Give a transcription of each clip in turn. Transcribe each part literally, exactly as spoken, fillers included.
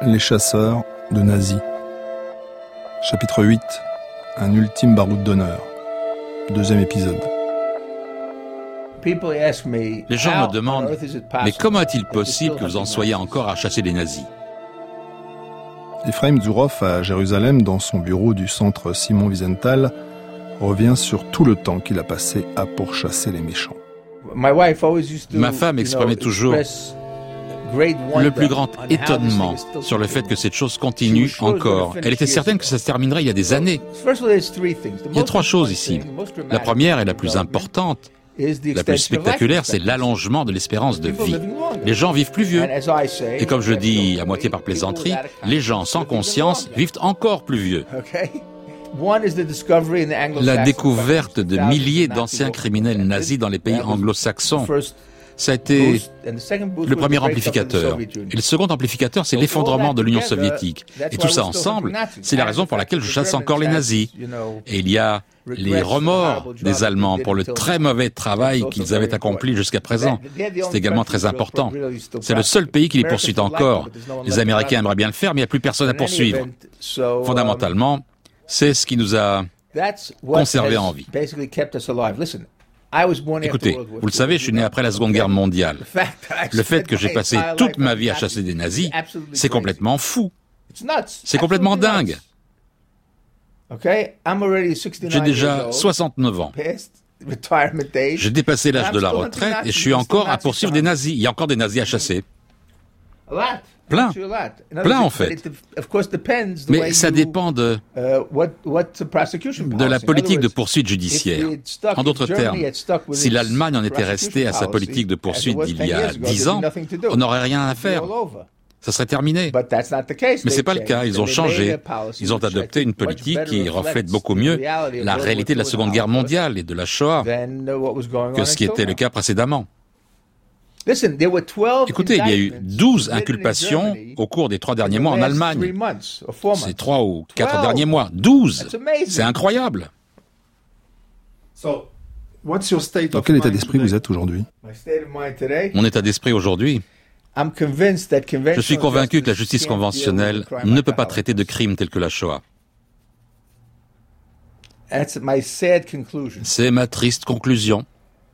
Les chasseurs de nazis. Chapitre huit. Un ultime baroud d'honneur. Deuxième épisode. Les gens me demandent, mais comment est-il possible que vous en soyez encore à chasser les nazis ? Ephraim Zuroff, à Jérusalem, dans son bureau du centre Simon Wiesenthal, revient sur tout le temps qu'il a passé à pourchasser les méchants. Ma femme exprimait toujours le plus grand étonnement sur le fait que cette chose continue encore. Elle était certaine que ça se terminerait il y a des années. Il y a trois choses ici. La première et la plus importante, la plus spectaculaire, c'est l'allongement de l'espérance de vie. Les gens vivent plus vieux. Et comme je dis à moitié par plaisanterie, les gens sans conscience vivent encore plus vieux. La découverte de milliers d'anciens criminels nazis dans les pays anglo-saxons, ça a été le premier amplificateur. Et le second amplificateur, c'est l'effondrement de l'Union soviétique. Et tout ça ensemble, c'est la raison pour laquelle je chasse encore les nazis. Et il y a les remords des Allemands pour le très mauvais travail qu'ils avaient accompli jusqu'à présent. C'est également très important. C'est le seul pays qui les poursuit encore. Les Américains aimeraient bien le faire, mais il n'y a plus personne à poursuivre. Fondamentalement, c'est ce qui nous a conservés en vie. Écoutez, vous le savez, je suis né après la Seconde Guerre mondiale. Le fait que j'ai passé toute ma vie à chasser des nazis, c'est complètement fou. C'est complètement dingue. J'ai déjà soixante-neuf ans. J'ai dépassé l'âge de la retraite et je suis encore à poursuivre des nazis. Il y a encore des nazis à chasser. Plein. Plein, en fait. Mais ça dépend de, de la politique de poursuite judiciaire. En d'autres termes, si l'Allemagne en était restée à sa politique de poursuite d'il y a dix ans, on n'aurait rien à faire. Ça serait terminé. Mais c'est pas le cas. Ils ont changé. Ils ont adopté une politique qui reflète beaucoup mieux la réalité de la Seconde Guerre mondiale et de la Shoah que ce qui était le cas précédemment. Écoutez, il y a eu douze inculpations au cours des trois derniers mois en Allemagne. C'est trois ou quatre derniers mois. douze! C'est incroyable! Dans quel état d'esprit vous êtes aujourd'hui ? Mon état d'esprit aujourd'hui, je suis convaincu que la justice conventionnelle ne peut pas traiter de crimes tels que la Shoah. C'est ma triste conclusion.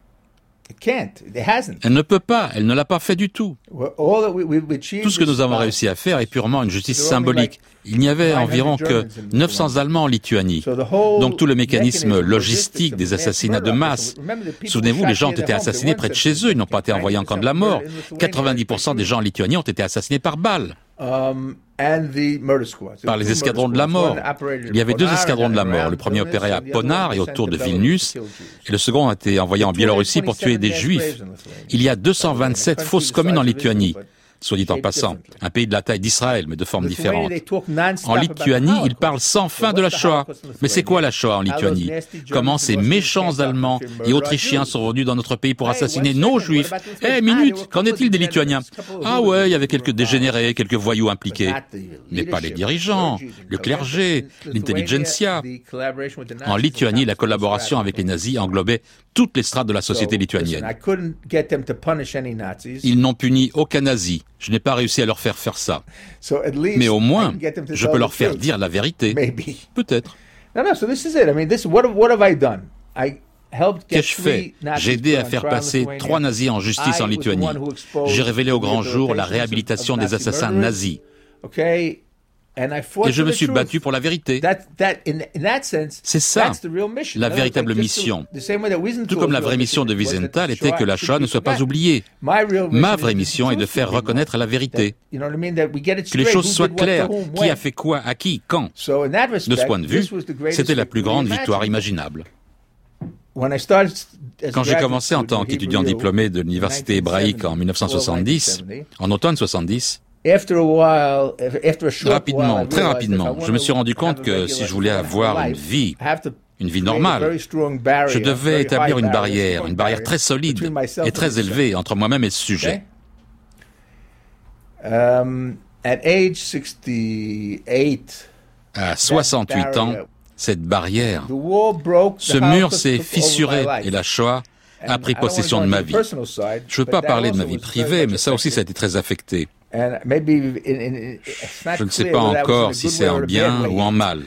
Elle ne peut pas, elle ne l'a pas fait du tout. Tout ce que nous avons réussi à faire est purement une justice symbolique. Il n'y avait environ que neuf cents Allemands en Lituanie. Donc tout le mécanisme logistique des assassinats de masse. Souvenez-vous, les gens ont été assassinés près de chez eux, ils n'ont pas été envoyés en camp de la mort. quatre-vingt-dix pour cent des gens en Lituanie ont été assassinés par balles. Par les escadrons de la mort. Il y avait deux escadrons de la mort. Le premier opérait à Ponar et autour de Vilnius, et le second a été envoyé en Biélorussie pour tuer des Juifs. Il y a deux cent vingt-sept fausses communes en Lituanie, soit dit en passant, un pays de la taille d'Israël, mais de forme différente. En Lituanie, ils parlent sans fin de la Shoah. Mais c'est quoi la Shoah en Lituanie ? Comment ces méchants Allemands et Autrichiens sont venus dans notre pays pour assassiner nos Juifs ? Eh, hey, minute, qu'en est-il des Lituaniens ? Ah ouais, il y avait quelques dégénérés, quelques voyous impliqués. Mais pas les dirigeants, le clergé, l'intelligentsia. En Lituanie, la collaboration avec les nazis englobait toutes les strates de la société lituanienne. Ils n'ont puni aucun nazi. Je n'ai pas réussi à leur faire faire ça. Mais au moins, je peux leur faire dire la vérité. Peut-être. Qu'ai-je fait ? J'ai aidé à faire passer trois nazis en justice en Lituanie. J'ai révélé au grand jour la réhabilitation des assassins nazis. Et je me suis battu pour la vérité. C'est ça, la véritable mission. Tout comme la vraie mission de Wiesenthal était que la Shoah ne soit pas oubliée. Ma vraie mission est de faire reconnaître la vérité. Que les choses soient claires. Qui a fait quoi, à qui, quand. De ce point de vue, c'était la plus grande victoire imaginable. Quand j'ai commencé en tant qu'étudiant diplômé de l'université hébraïque en dix-neuf cent soixante-dix, en automne soixante-dix, rapidement, très rapidement, je me suis rendu compte que si je voulais avoir une vie, une vie normale, je devais établir une barrière, une barrière très solide et très élevée entre moi-même et ce sujet. À soixante-huit ans, cette barrière, ce mur s'est fissuré et la Shoah a pris possession de ma vie. Je ne veux pas parler de ma vie privée, mais ça aussi, ça a été très affecté. Je ne sais pas encore si c'est en bien ou en mal.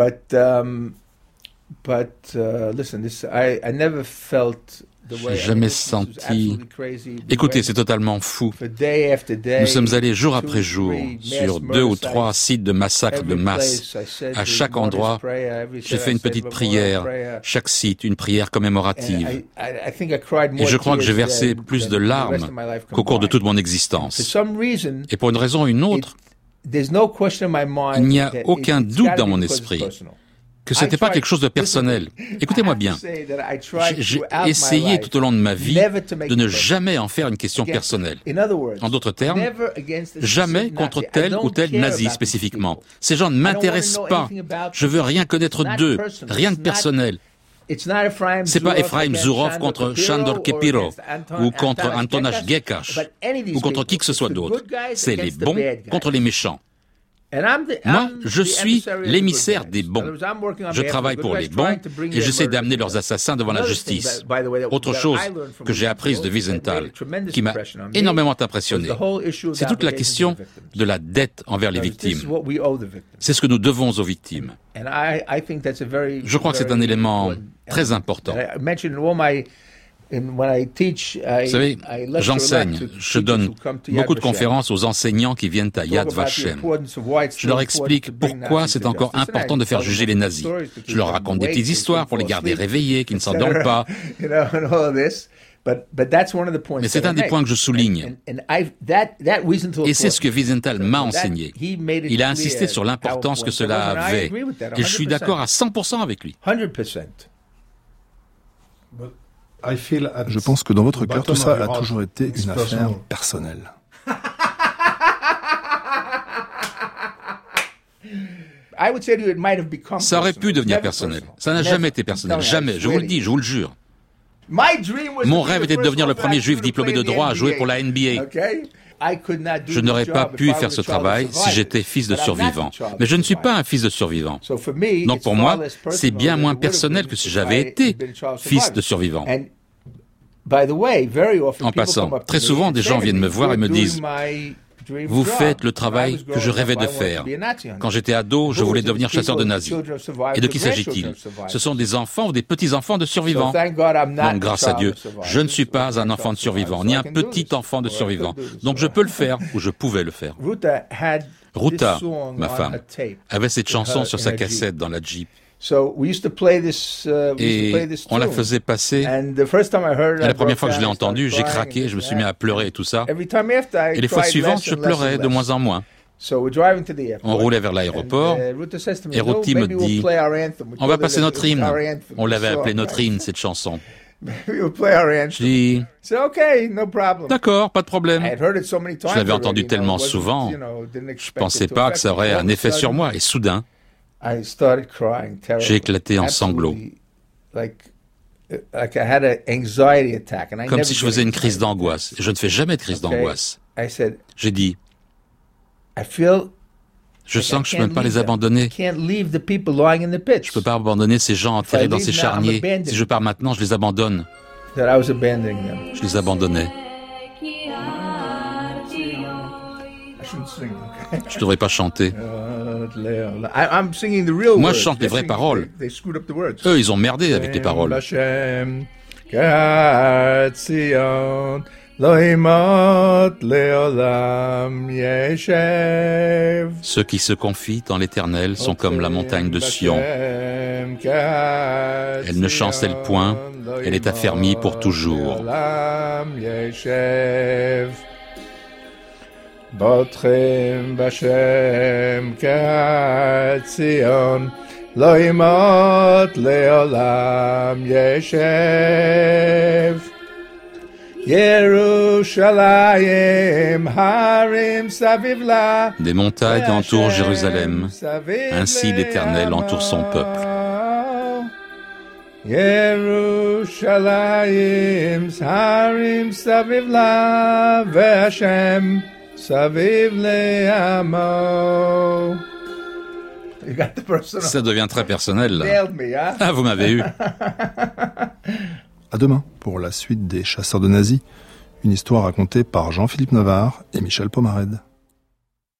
J'ai jamais senti... Écoutez, c'est totalement fou. Nous sommes allés jour après jour sur deux ou trois sites de massacres de masse. À chaque endroit, j'ai fait une petite prière. Chaque site, une prière commémorative. Et je crois que j'ai versé plus de larmes qu'au cours de toute mon existence. Et pour une raison ou une autre, il n'y a aucun doute dans mon esprit que ce n'était pas quelque chose de personnel. Écoutez-moi bien, j'ai essayé tout au long de ma vie de ne jamais en faire une question personnelle. En d'autres termes, jamais contre tel ou tel nazi spécifiquement. Ces gens ne m'intéressent pas. Je veux rien connaître d'eux, rien de personnel. C'est pas Ephraim Zurov contre Shandor Kepirov, ou contre Antonash Gekash, ou contre qui que ce soit d'autre. C'est les bons contre les méchants. Moi, je suis l'émissaire des bons. Je travaille pour les bons et j'essaie d'amener leurs assassins devant la justice. Autre chose que j'ai apprise de Wiesenthal, qui m'a énormément impressionné, c'est toute la question de la dette envers les victimes. C'est ce que nous devons aux victimes. Je crois que c'est un élément très important. Vous savez, j'enseigne, je donne beaucoup de conférences aux enseignants qui viennent à Yad Vashem. Je leur explique pourquoi c'est encore important de faire juger les nazis. Je leur raconte des petites histoires pour les garder réveillés, qu'ils ne s'endorment pas. Mais c'est un des points que je souligne. Et c'est ce que Wiesenthal m'a enseigné. Il a insisté sur l'importance que cela avait. Et je suis d'accord à cent pour cent avec lui. Je pense que dans votre cœur, tout ça a toujours été une affaire personnelle. Ça aurait pu devenir personnel. Ça n'a jamais été personnel. Jamais. Je vous le dis, je vous le jure. Mon rêve était de devenir le premier juif diplômé de droit à jouer pour la N B A. Je n'aurais pas pu faire ce travail si j'étais fils de survivant. Mais je ne suis pas un fils de survivant. Donc pour moi, c'est bien moins personnel que si j'avais été fils de survivant. En passant, très souvent, des gens viennent me voir et me disent « Vous faites le travail que je rêvais de faire. Quand j'étais ado, je voulais devenir chasseur de nazis. » Et de qui s'agit-il? Ce sont des enfants ou des petits-enfants de survivants. Donc, grâce à Dieu, je ne suis pas un enfant de survivant, ni un petit-enfant de survivant. Donc, je peux le faire, ou je pouvais le faire. Ruta, ma femme, avait cette chanson sur sa cassette dans la Jeep. Et on la faisait passer. Et la première fois que je l'ai entendue, j'ai craqué, je me suis mis à pleurer et tout ça. Et les fois suivantes, je pleurais de moins en moins. On roulait vers l'aéroport et Ruti me dit « On va passer notre hymne ». On l'avait appelé notre hymne, cette chanson. Je dis « D'accord, pas de problème ». Je l'avais entendu tellement souvent, je pensais pas que ça aurait un effet sur moi. Et soudain, j'ai éclaté en sanglots, comme si je faisais une crise d'angoisse. Je ne fais jamais de crise d'angoisse. J'ai dit, je sens que je ne peux pas les abandonner. Je ne peux pas abandonner ces gens enterrés dans ces charniers. Si je pars maintenant, je les abandonne. Je les abandonnais. Je ne devrais pas chanter. Moi, je chante les vraies paroles. Eux, ils ont merdé avec les paroles. Ceux qui se confient en l'Éternel sont comme la montagne de Sion. Elle ne chancelle point, elle est affermie pour toujours. Botrem Bashem Katzion Lo Imot Leolam Yeshev Yerushalayim Harim Savivla. Des montagnes entourent Jérusalem, ainsi l'Éternel entoure son peuple. Yerushalayim Harim Savivla Ve'Hashem Saviv le'amo. Ça devient très personnel, là. Ah, vous m'avez eu. À demain pour la suite des Chasseurs de nazis, une histoire racontée par Jean-Philippe Navarre et Michel Pomarède.